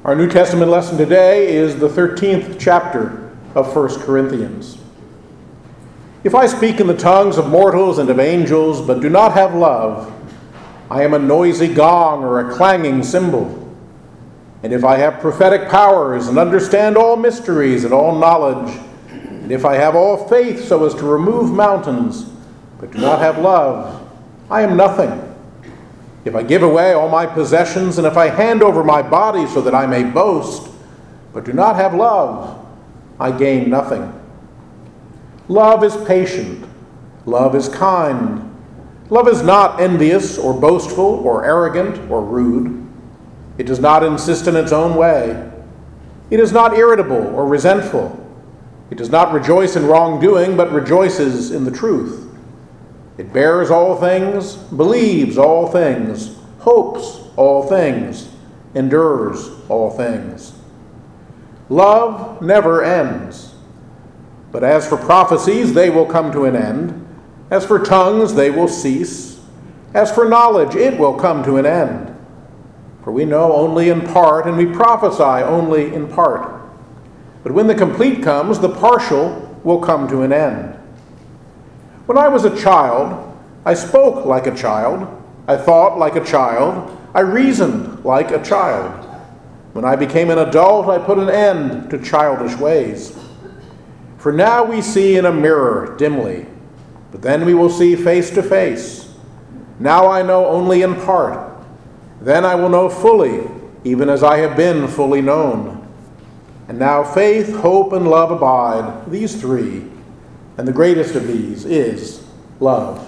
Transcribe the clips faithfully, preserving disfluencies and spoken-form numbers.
Our New Testament lesson today is the thirteenth chapter of First Corinthians. If I speak in the tongues of mortals and of angels, but do not have love, I am a noisy gong or a clanging cymbal. And if I have prophetic powers and understand all mysteries and all knowledge, and if I have all faith so as to remove mountains, but do not have love, I am nothing. If I give away all my possessions, and if I hand over my body so that I may boast, but do not have love, I gain nothing. Love is patient. Love is kind. Love is not envious or boastful or arrogant or rude. It does not insist in its own way. It is not irritable or resentful. It does not rejoice in wrongdoing, but rejoices in the truth. It bears all things, believes all things, hopes all things, endures all things. Love never ends. But as for prophecies, they will come to an end. As for tongues, they will cease. As for knowledge, it will come to an end. For we know only in part, and we prophesy only in part. But when the complete comes, the partial will come to an end. When I was a child, I spoke like a child, I thought like a child, I reasoned like a child. When I became an adult, I put an end to childish ways. For now we see in a mirror dimly, but then we will see face to face. Now I know only in part, then I will know fully, even as I have been fully known. And now faith, hope, and love abide, these three, and the greatest of these is love.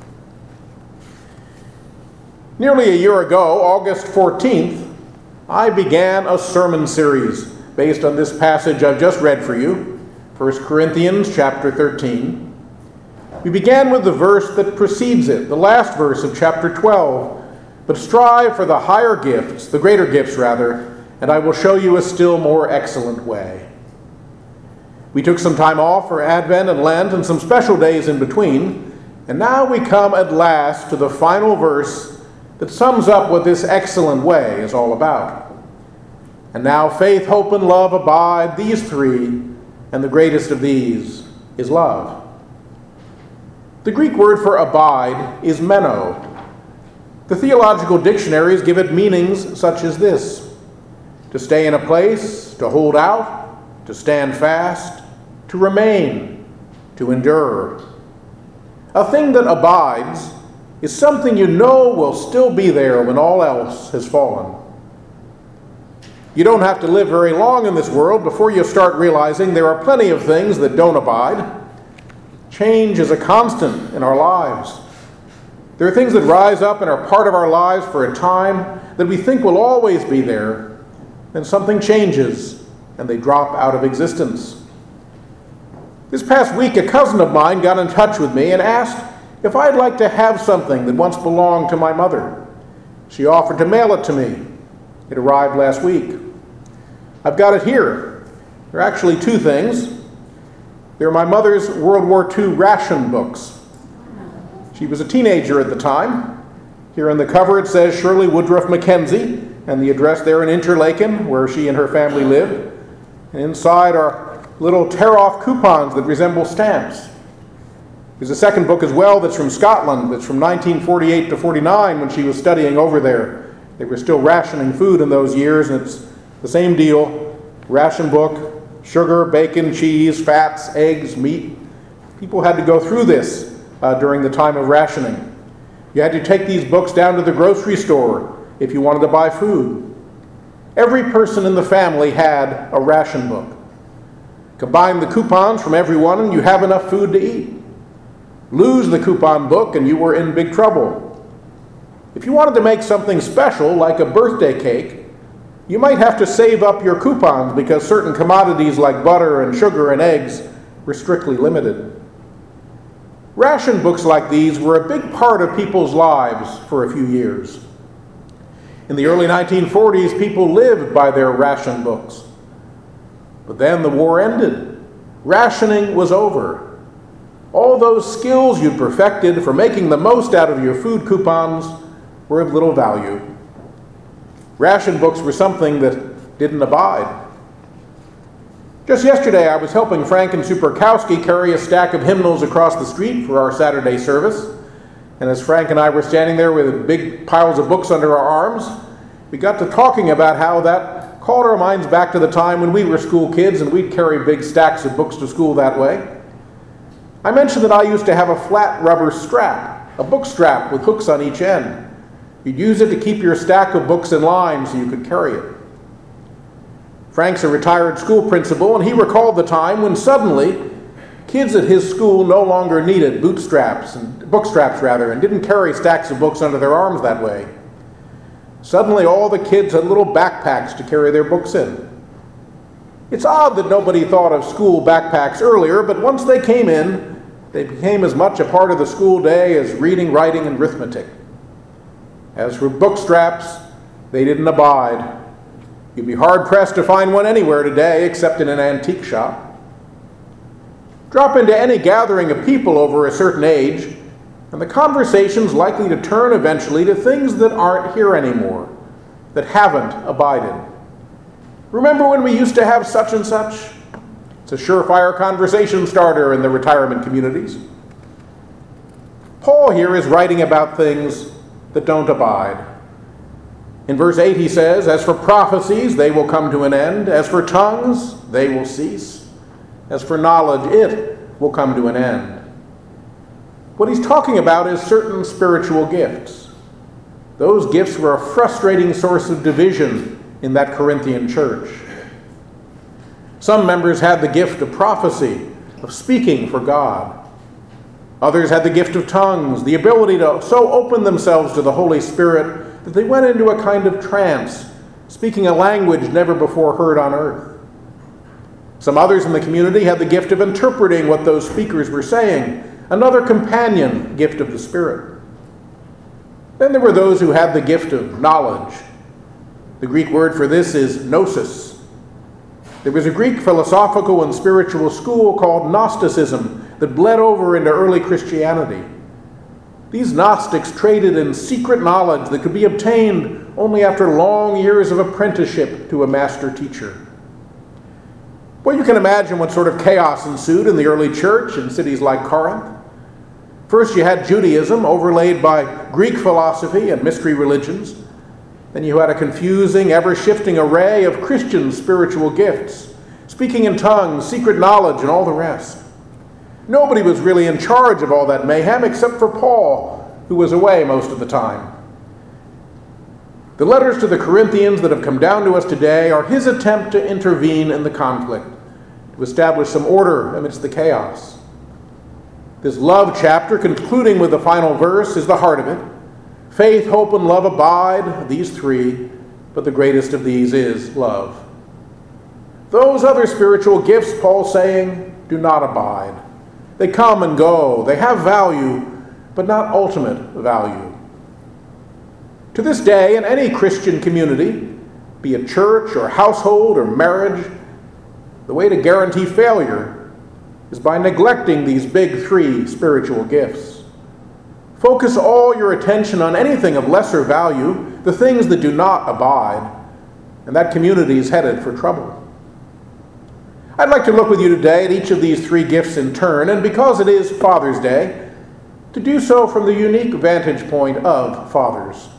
Nearly a year ago, August fourteenth, I began a sermon series based on this passage I've just read for you, First Corinthians chapter thirteen. We began with the verse that precedes it, the last verse of chapter twelve, but strive for the higher gifts, the greater gifts rather, and I will show you a still more excellent way. We took some time off for Advent and Lent and some special days in between, and now we come at last to the final verse that sums up what this excellent way is all about. And now faith, hope, and love abide, these three, and the greatest of these is love. The Greek word for abide is meno. The theological dictionaries give it meanings such as this: to stay in a place, to hold out, to stand fast, to remain, to endure. A thing that abides is something you know will still be there when all else has fallen. You don't have to live very long in this world before you start realizing there are plenty of things that don't abide. Change is a constant in our lives. There are things that rise up and are part of our lives for a time that we think will always be there, then something changes and they drop out of existence. This past week, a cousin of mine got in touch with me and asked if I'd like to have something that once belonged to my mother. She offered to mail it to me. It arrived last week. I've got it here. There are actually two things. They're my mother's World War Two ration books. She was a teenager at the time. Here on the cover it says Shirley Woodruff Mackenzie, and the address there in Interlaken, where she and her family lived. And inside are little tear-off coupons that resemble stamps. There's a second book as well that's from Scotland, that's from nineteen forty-eight to forty-nine when she was studying over there. They were still rationing food in those years, and it's the same deal. Ration book, sugar, bacon, cheese, fats, eggs, meat. People had to go through this uh, during the time of rationing. You had to take these books down to the grocery store if you wanted to buy food. Every person in the family had a ration book. Combine the coupons from everyone and you have enough food to eat. Lose the coupon book and you were in big trouble. If you wanted to make something special, like a birthday cake, you might have to save up your coupons because certain commodities like butter and sugar and eggs were strictly limited. Ration books like these were a big part of people's lives for a few years. In the early nineteen forties, people lived by their ration books. But then the war ended. Rationing was over. All those skills you'd perfected for making the most out of your food coupons were of little value. Ration books were something that didn't abide. Just yesterday, I was helping Frank and Superkowski carry a stack of hymnals across the street for our Saturday service. And as Frank and I were standing there with big piles of books under our arms, we got to talking about how that called our minds back to the time when we were school kids and we'd carry big stacks of books to school that way. I mentioned that I used to have a flat rubber strap, a book strap with hooks on each end. You'd use it to keep your stack of books in line so you could carry it. Frank's a retired school principal, and he recalled the time when suddenly kids at his school no longer needed bootstraps and book straps rather, and didn't carry stacks of books under their arms that way. Suddenly, all the kids had little backpacks to carry their books in. It's odd that nobody thought of school backpacks earlier, but once they came in, they became as much a part of the school day as reading, writing, and arithmetic. As for book straps, they didn't abide. You'd be hard-pressed to find one anywhere today except in an antique shop. Drop into any gathering of people over a certain age, and the conversation's likely to turn eventually to things that aren't here anymore, that haven't abided. Remember when we used to have such and such? It's a surefire conversation starter in the retirement communities. Paul here is writing about things that don't abide. In verse eight he says, "As for prophecies, they will come to an end. As for tongues, they will cease. As for knowledge, it will come to an end." What he's talking about is certain spiritual gifts. Those gifts were a frustrating source of division in that Corinthian church. Some members had the gift of prophecy, of speaking for God. Others had the gift of tongues, the ability to so open themselves to the Holy Spirit that they went into a kind of trance, speaking a language never before heard on earth. Some others in the community had the gift of interpreting what those speakers were saying, another companion gift of the Spirit. Then there were those who had the gift of knowledge. The Greek word for this is gnosis. There was a Greek philosophical and spiritual school called Gnosticism that bled over into early Christianity. These Gnostics traded in secret knowledge that could be obtained only after long years of apprenticeship to a master teacher. Well, you can imagine what sort of chaos ensued in the early church in cities like Corinth. First, you had Judaism overlaid by Greek philosophy and mystery religions. Then you had a confusing, ever-shifting array of Christian spiritual gifts, speaking in tongues, secret knowledge, and all the rest. Nobody was really in charge of all that mayhem except for Paul, who was away most of the time. The letters to the Corinthians that have come down to us today are his attempt to intervene in the conflict, to establish some order amidst the chaos. This love chapter, concluding with the final verse, is the heart of it. Faith, hope, and love abide, these three, but the greatest of these is love. Those other spiritual gifts, Paul's saying, do not abide. They come and go. They have value, but not ultimate value. To this day, in any Christian community, be it church or household or marriage, the way to guarantee failure is by neglecting these big three spiritual gifts. Focus all your attention on anything of lesser value, the things that do not abide, and that community is headed for trouble. I'd like to look with you today at each of these three gifts in turn, and because it is Father's Day, to do so from the unique vantage point of fathers.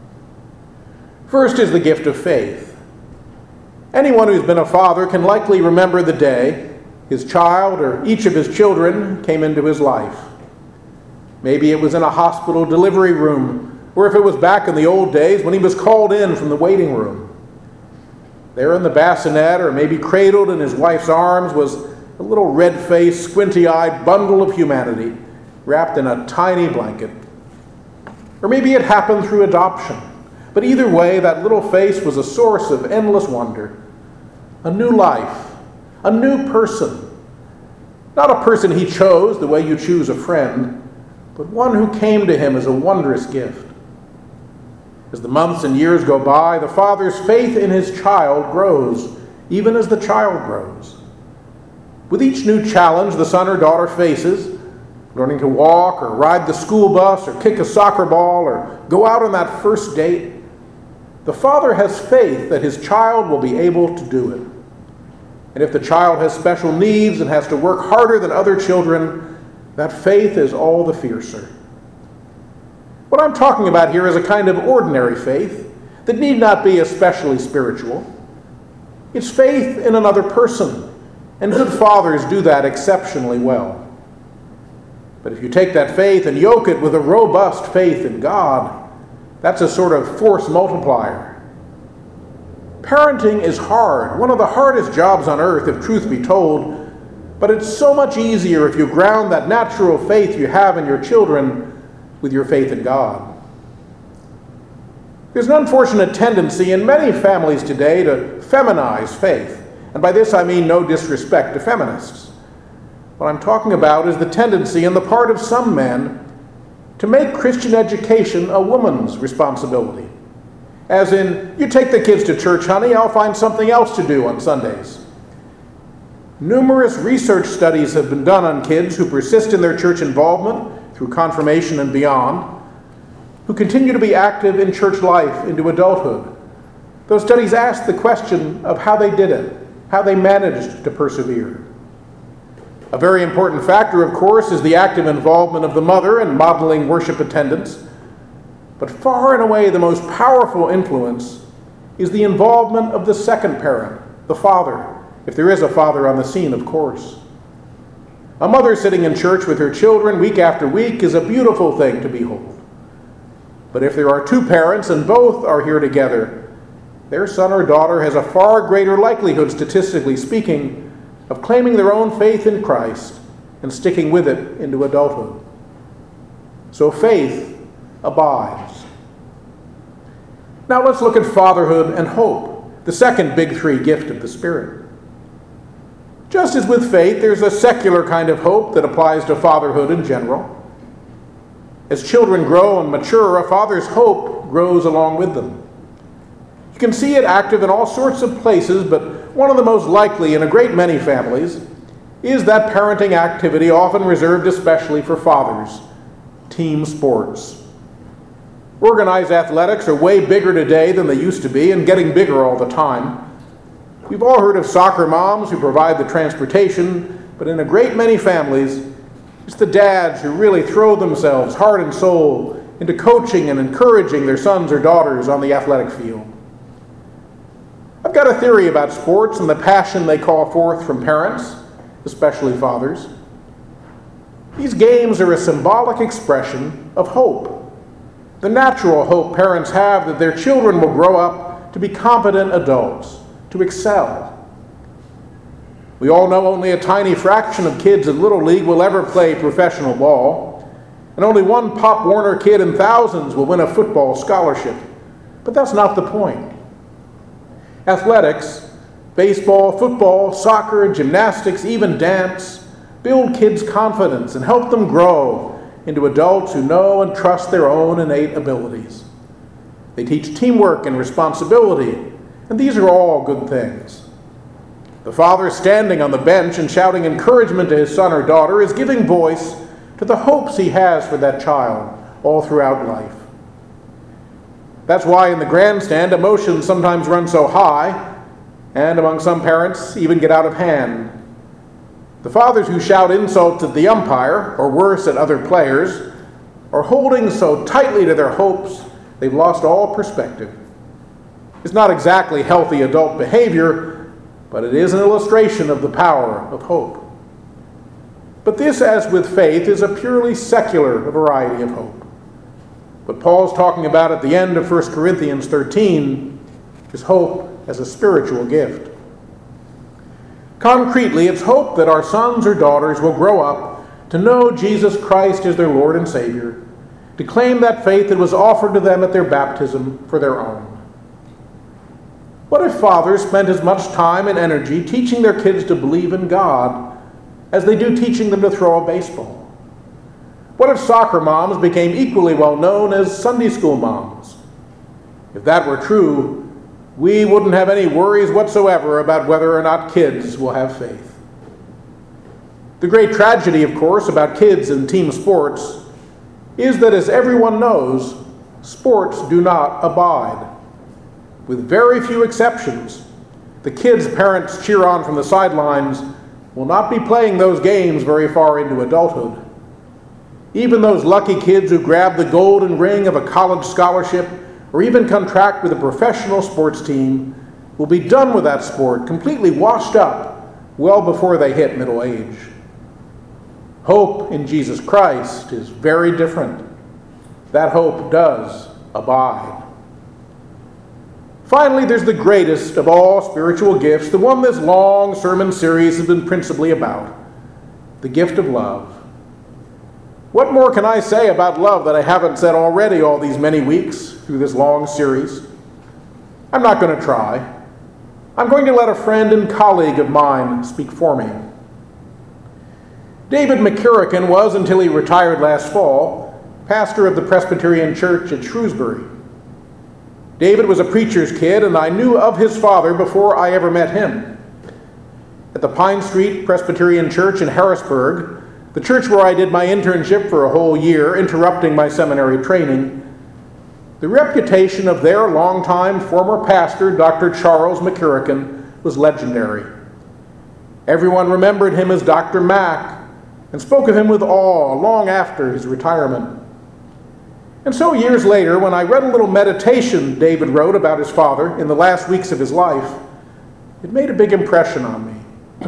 First is the gift of faith. Anyone who's been a father can likely remember the day his child or each of his children came into his life. Maybe it was in a hospital delivery room, or if it was back in the old days when he was called in from the waiting room. There in the bassinet, or maybe cradled in his wife's arms, was a little red-faced, squinty-eyed bundle of humanity wrapped in a tiny blanket. Or maybe it happened through adoption. But either way, that little face was a source of endless wonder. A new life, a new person. Not a person he chose the way you choose a friend, but one who came to him as a wondrous gift. As the months and years go by, the father's faith in his child grows, even as the child grows. With each new challenge the son or daughter faces, learning to walk or ride the school bus or kick a soccer ball or go out on that first date, the father has faith that his child will be able to do it. And if the child has special needs and has to work harder than other children, that faith is all the fiercer. What I'm talking about here is a kind of ordinary faith that need not be especially spiritual. It's faith in another person, and good fathers do that exceptionally well. But if you take that faith and yoke it with a robust faith in God, that's a sort of force multiplier. Parenting is hard, one of the hardest jobs on earth, if truth be told, but it's so much easier if you ground that natural faith you have in your children with your faith in God. There's an unfortunate tendency in many families today to feminize faith, and by this I mean no disrespect to feminists. What I'm talking about is the tendency on the part of some men to make Christian education a woman's responsibility. As in, you take the kids to church, honey, I'll find something else to do on Sundays. Numerous research studies have been done on kids who persist in their church involvement through confirmation and beyond, who continue to be active in church life into adulthood. Those studies ask the question of how they did it, how they managed to persevere. A very important factor, of course, is the active involvement of the mother in modeling worship attendance. But far and away the most powerful influence is the involvement of the second parent, the father, if there is a father on the scene, of course. A mother sitting in church with her children week after week is a beautiful thing to behold. But if there are two parents and both are here together, their son or daughter has a far greater likelihood, statistically speaking, of claiming their own faith in Christ and sticking with it into adulthood. So faith abides. Now let's look at fatherhood and hope, the second big three gift of the Spirit. Just as with faith, there's a secular kind of hope that applies to fatherhood in general. As children grow and mature, a father's hope grows along with them. You can see it active in all sorts of places, but one of the most likely in a great many families is that parenting activity often reserved especially for fathers, team sports. Organized athletics are way bigger today than they used to be, and getting bigger all the time. We've all heard of soccer moms who provide the transportation, but in a great many families, it's the dads who really throw themselves heart and soul into coaching and encouraging their sons or daughters on the athletic field. I've got a theory about sports and the passion they call forth from parents, especially fathers. These games are a symbolic expression of hope. The natural hope parents have that their children will grow up to be competent adults, to excel. We all know only a tiny fraction of kids in Little League will ever play professional ball, and only one Pop Warner kid in thousands will win a football scholarship. But that's not the point. Athletics, baseball, football, soccer, gymnastics, even dance, build kids' confidence and help them grow into adults who know and trust their own innate abilities. They teach teamwork and responsibility, and these are all good things. The father standing on the bench and shouting encouragement to his son or daughter is giving voice to the hopes he has for that child all throughout life. That's why in the grandstand, emotions sometimes run so high, and among some parents, even get out of hand. The fathers who shout insults at the umpire, or worse, at other players, are holding so tightly to their hopes, they've lost all perspective. It's not exactly healthy adult behavior, but it is an illustration of the power of hope. But this, as with faith, is a purely secular variety of hope. What Paul's talking about at the end of First Corinthians thirteen is hope as a spiritual gift. Concretely, it's hope that our sons or daughters will grow up to know Jesus Christ as their Lord and Savior, to claim that faith that was offered to them at their baptism for their own. What if fathers spent as much time and energy teaching their kids to believe in God as they do teaching them to throw a baseball? What if soccer moms became equally well known as Sunday school moms? If that were true, we wouldn't have any worries whatsoever about whether or not kids will have faith. The great tragedy, of course, about kids in team sports is that, as everyone knows, sports do not abide. with very few exceptions, the kids parents cheer on from the sidelines will not be playing those games very far into adulthood. Even those lucky kids who grab the golden ring of a college scholarship or even contract with a professional sports team will be done with that sport, completely washed up, well before they hit middle age. Hope in Jesus Christ is very different. That hope does abide. Finally, there's the greatest of all spiritual gifts, the one this long sermon series has been principally about, the gift of love. What more can I say about love that I haven't said already all these many weeks through this long series? I'm not going to try. I'm going to let a friend and colleague of mine speak for me. David McCurrican was, until he retired last fall, pastor of the Presbyterian Church at Shrewsbury. David was a preacher's kid, and I knew of his father before I ever met him. At the Pine Street Presbyterian Church in Harrisburg, the church where I did my internship for a whole year, interrupting my seminary training, the reputation of their longtime former pastor, Doctor Charles McCurrican, was legendary. Everyone remembered him as Doctor Mack and spoke of him with awe long after his retirement. And so years later, when I read a little meditation David wrote about his father in the last weeks of his life, it made a big impression on me.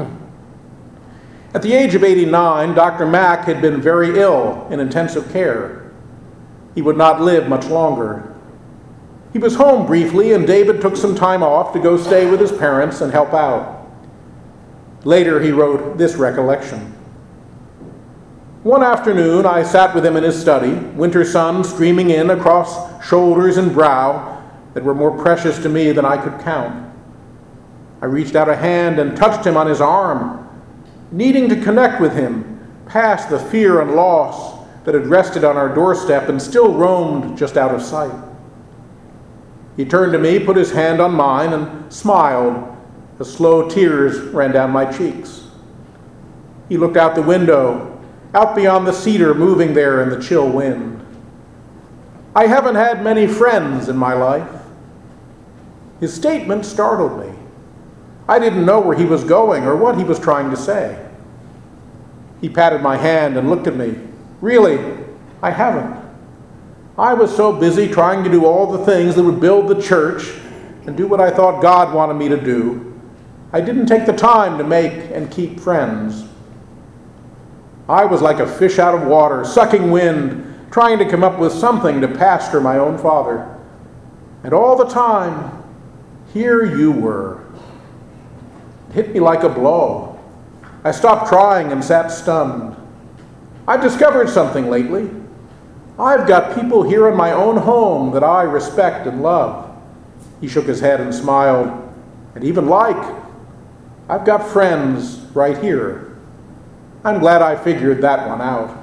At the age of eighty-nine, Doctor Mack had been very ill in intensive care. He would not live much longer. He was home briefly, and David took some time off to go stay with his parents and help out. Later, he wrote this recollection. One afternoon, I sat with him in his study, winter sun streaming in across shoulders and brow that were more precious to me than I could count. I reached out a hand and touched him on his arm, needing to connect with him past the fear and loss that had rested on our doorstep and still roamed just out of sight. He turned to me, put his hand on mine, and smiled as slow tears ran down my cheeks. He looked out the window, out beyond the cedar moving there in the chill wind. I haven't had many friends in my life. His statement startled me. I didn't know where he was going or what he was trying to say. He patted my hand and looked at me. Really, I haven't. I was so busy trying to do all the things that would build the church and do what I thought God wanted me to do, I didn't take the time to make and keep friends. I was like a fish out of water, sucking wind, trying to come up with something to pastor my own father. And all the time, here you were. It hit me like a blow. I stopped trying and sat stunned. I've discovered something lately. I've got people here in my own home that I respect and love. He shook his head and smiled, and even like. I've got friends right here. I'm glad I figured that one out.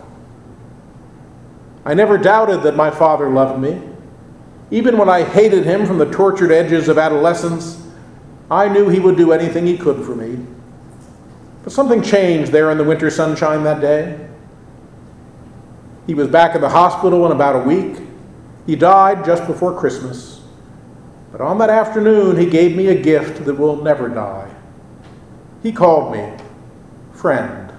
I never doubted that my father loved me. Even when I hated him from the tortured edges of adolescence, I knew he would do anything he could for me. But something changed there in the winter sunshine that day. He was back at the hospital in about a week. He died just before Christmas. But on that afternoon, he gave me a gift that will never die. He called me friend.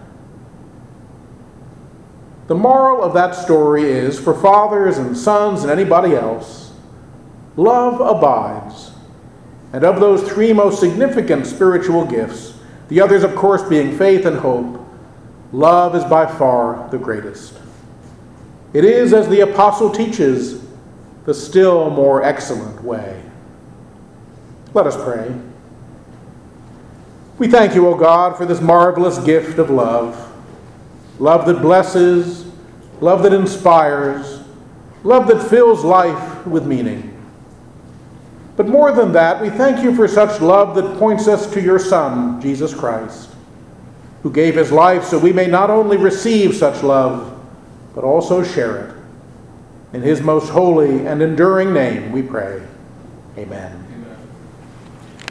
The moral of that story is, for fathers and sons and anybody else, love abides. And of those three most significant spiritual gifts, the others, of course, being faith and hope, love is by far the greatest. It is, as the apostle teaches, the still more excellent way. Let us pray. We thank you, O God, for this marvelous gift of love. Love that blesses, love that inspires, love that fills life with meaning. But more than that, we thank you for such love that points us to your Son, Jesus Christ, who gave his life so we may not only receive such love, but also share it. In his most holy and enduring name we pray. Amen.